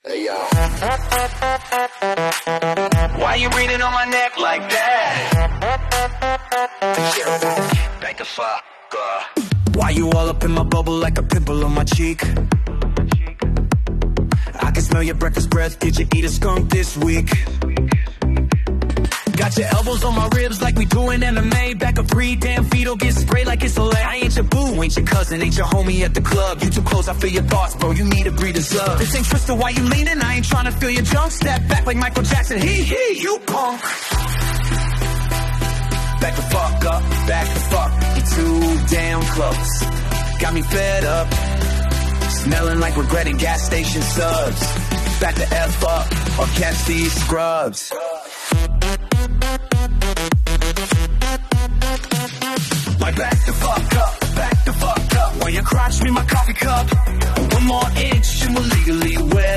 Hey, yo. Why you breathing on my neck like that? Back the fuck up. Why you all up in my bubble like a pimple on my cheek? I can smell your breakfast breath. Did you eat a skunk this week? Got your elbows on my ribs like we doing MMA. Back up 3 damn feet, don't get sprayed like it's a leg. I ain't your boo, ain't your cousin, ain't your homie at the club. You too close, I feel your thoughts, bro, you need a breather's love. This ain't Tristan, why you leaning? I ain't trying to feel your junk. Step back like Michael Jackson, he, you punk. Back the fuck up, back the fuck. You too damn close. Got me fed up, smelling like regretted gas station subs. Back the F up, or catch these scrubs. Like back the fuck up. When you crotch me my coffee cup, 1 more inch and we're legally wed.